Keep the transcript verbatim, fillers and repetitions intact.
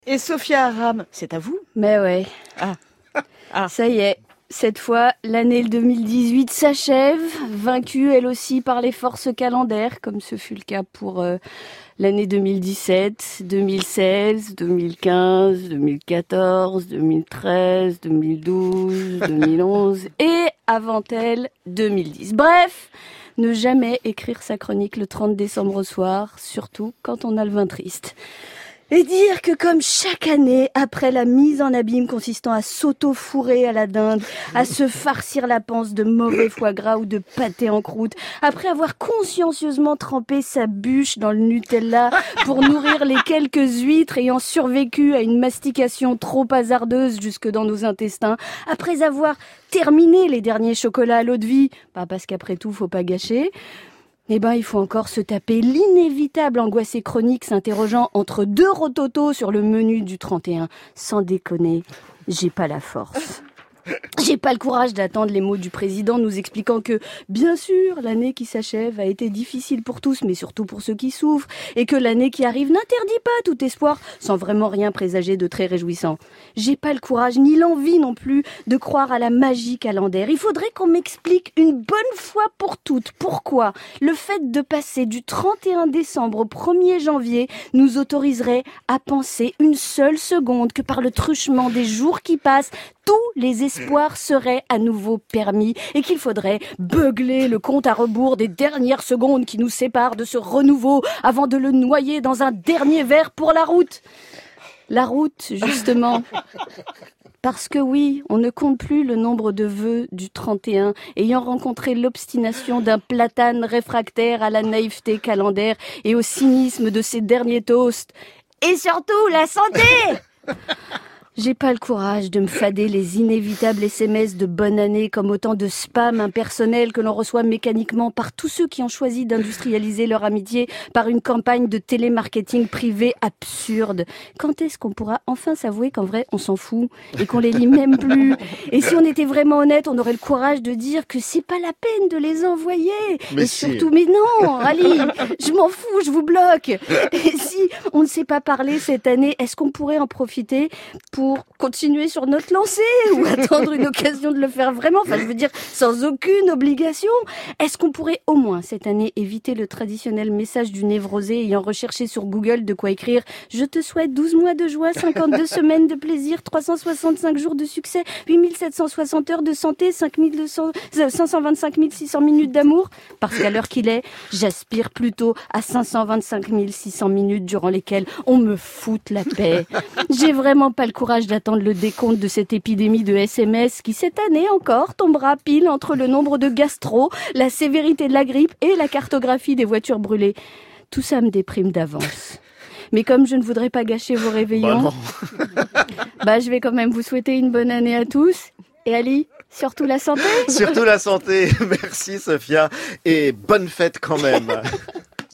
Et Sophia Aram, c'est à vous? Mais ouais. Ah. Ah. Ça y est. Cette fois, l'année deux mille dix-huit s'achève, vaincue elle aussi par les forces calendaires, comme ce fut le cas pour euh, l'année deux mille dix-sept, deux mille seize, deux mille quinze, deux mille quatorze, deux mille treize, deux mille douze, deux mille onze et avant elle, deux mille dix. Bref, ne jamais écrire sa chronique le trente décembre au soir, surtout quand on a le vin triste. Et dire que comme chaque année, après la mise en abîme consistant à s'auto-fourrer à la dinde, à se farcir la panse de mauvais foie gras ou de pâté en croûte, après avoir consciencieusement trempé sa bûche dans le Nutella pour nourrir les quelques huîtres ayant survécu à une mastication trop hasardeuse jusque dans nos intestins, après avoir terminé les derniers chocolats à l'eau de vie, bah parce qu'après tout, faut pas gâcher, eh ben, il faut encore se taper l'inévitable angoissée chronique s'interrogeant entre deux rototos sur le menu du trente et un. Sans déconner, j'ai pas la force. J'ai pas le courage d'attendre les mots du président nous expliquant que, bien sûr, l'année qui s'achève a été difficile pour tous, mais surtout pour ceux qui souffrent, et que l'année qui arrive n'interdit pas tout espoir, sans vraiment rien présager de très réjouissant. J'ai pas le courage, ni l'envie non plus, de croire à la magie calendaire. Il faudrait qu'on m'explique une bonne fois pour toutes pourquoi le fait de passer du trente et un décembre au premier janvier nous autoriserait à penser une seule seconde que par le truchement des jours qui passent, tous les espoirs seraient à nouveau permis et qu'il faudrait beugler le compte à rebours des dernières secondes qui nous séparent de ce renouveau avant de le noyer dans un dernier verre pour la route. La route, justement. Parce que oui, on ne compte plus le nombre de vœux du trente et un, ayant rencontré l'obstination d'un platane réfractaire à la naïveté calendaire et au cynisme de ses derniers toasts. Et surtout, la santé! J'ai pas le courage de me fader les inévitables S M S de bonne année comme autant de spam impersonnel que l'on reçoit mécaniquement par tous ceux qui ont choisi d'industrialiser leur amitié par une campagne de télémarketing privé absurde. Quand est-ce qu'on pourra enfin s'avouer qu'en vrai on s'en fout et qu'on les lit même plus? Et si on était vraiment honnête, on aurait le courage de dire que c'est pas la peine de les envoyer. Mais et si. surtout, mais non, Ali, je m'en fous, je vous bloque. Et si on ne sait pas parler cette année, est-ce qu'on pourrait en profiter pour pour continuer sur notre lancée ou attendre une occasion de le faire vraiment, enfin je veux dire sans aucune obligation? Est-ce qu'on pourrait au moins cette année éviter le traditionnel message du névrosé ayant recherché sur Google de quoi écrire « Je te souhaite douze mois de joie, cinquante-deux semaines de plaisir, trois cent soixante-cinq jours de succès, huit mille sept cent soixante heures de santé, cinq cent vingt-cinq mille six cents minutes d'amour ?» Parce qu'à l'heure qu'il est, j'aspire plutôt à cinq cent vingt-cinq mille six cents minutes durant lesquelles on me foute la paix. J'ai vraiment pas le courage d'attendre le décompte de cette épidémie de S M S qui, cette année encore, tombera pile entre le nombre de gastro, la sévérité de la grippe et la cartographie des voitures brûlées. Tout ça me déprime d'avance. Mais comme je ne voudrais pas gâcher vos réveillons, bah, bah je vais quand même vous souhaiter une bonne année à tous. Et Ali, surtout la santé. Surtout la santé. Merci Sophia. Et bonne fête quand même.